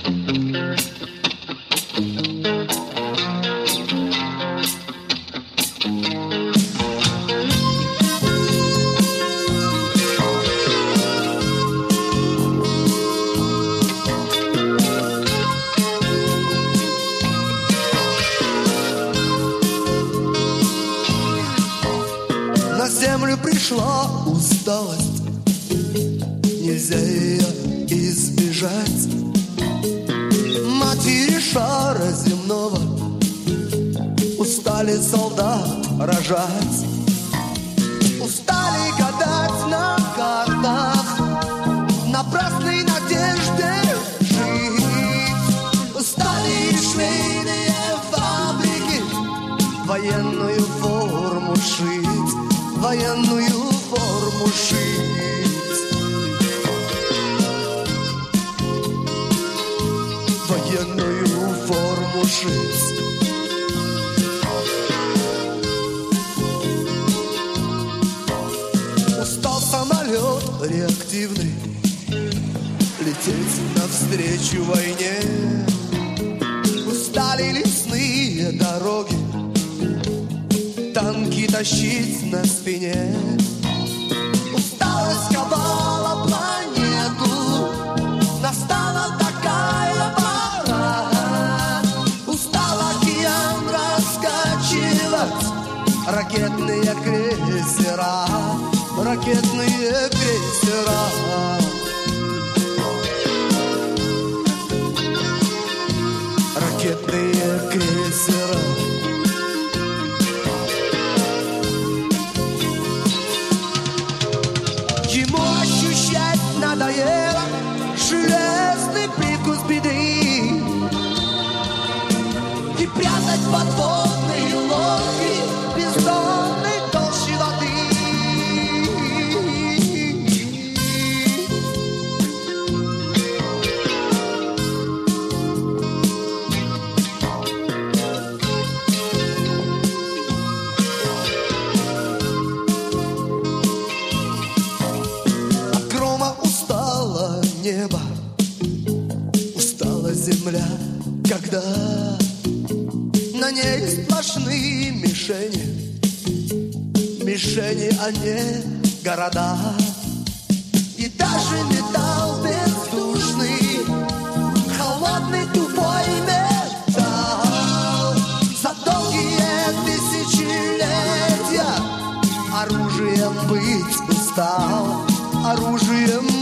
На землю пришла усталость, нельзя ее избежать. Матери шара земного устали солдат рожать. Устали гадать на картах, напрасной надежде жить. Устали швейные фабрики военную форму шить, военную форму шить, военную форму шить. Устал самолет реактивный лететь навстречу войне. Устали лесные дороги танки тащить на спине. Усталость ковала планету, настала такая пора. Устал океан раскачивать ракетные крейсера, ракетные крейсера. Ракетные крейсера. Ему ощущать надоело железный привкус беды и прятать подводные лодки бездонной толщи воды. Небо, устала земля, когда на ней сплошные мишени, мишени, а не города. И даже металл бездушный, холодный тупой металл, за долгие тысячелетия оружием быть устал, оружием